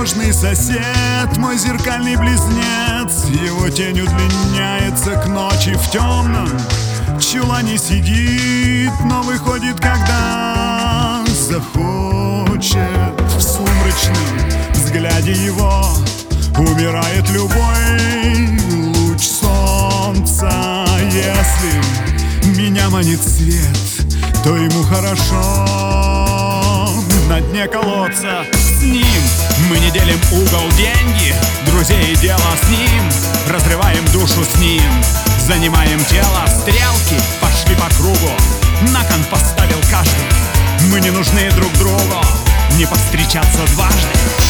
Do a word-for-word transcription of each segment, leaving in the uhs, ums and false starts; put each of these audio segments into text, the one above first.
тревожный сосед, мой зеркальный близнец. Его тень удлиняется к ночи в темном чулане сидит, но выходит, когда захочет. В сумрачном взгляде его умирает любой луч солнца. Если меня манит свет, то ему хорошо на дне колодца. С ним мы не делим угол, деньги, друзей и дело с ним. Разрываем душу с ним, занимаем тело. Стрелки пошли по кругу, на кон поставил каждый. Мы не нужны друг другу, не повстречаться дважды.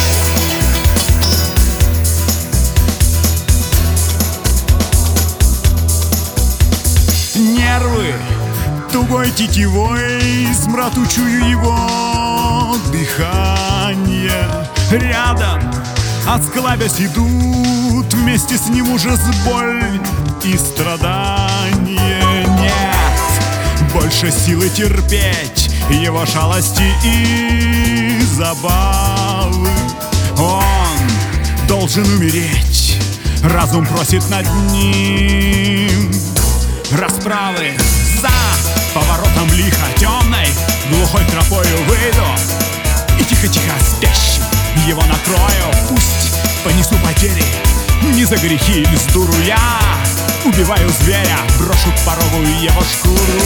Нервы тугой тетивой, смрату чую его дыхание. Рядом, осклабясь, идут вместе с ним ужас, боль и страдания. Нет больше силы терпеть его шалости и забавы. Он должен умереть, разум просит над ним расправы. За поворотом лихо темной глухой тропою выйду и тихо-тихо спящим его накрою. Пусть понесу потери, не за грехи или с дуру я убиваю зверя, брошу к порогу его шкуру.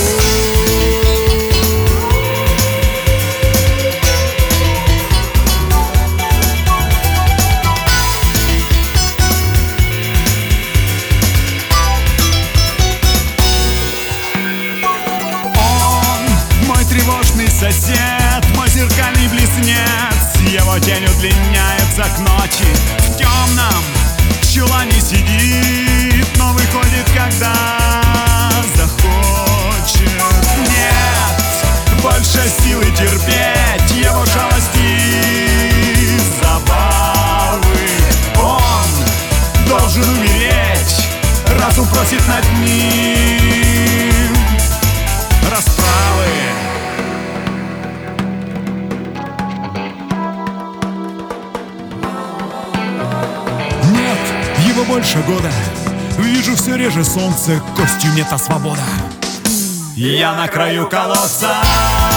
Тревожный сосед, мой зеркальный близнец. Его тень удлиняется к ночи, в темном чулане сидит, но выходит, когда захочет. Нет больше силы терпеть его шалости и забавы. Он должен умереть, разум просит над ним расправы. Его больше года, вижу все реже солнце, костью нет, а свобода. Я на краю колодца.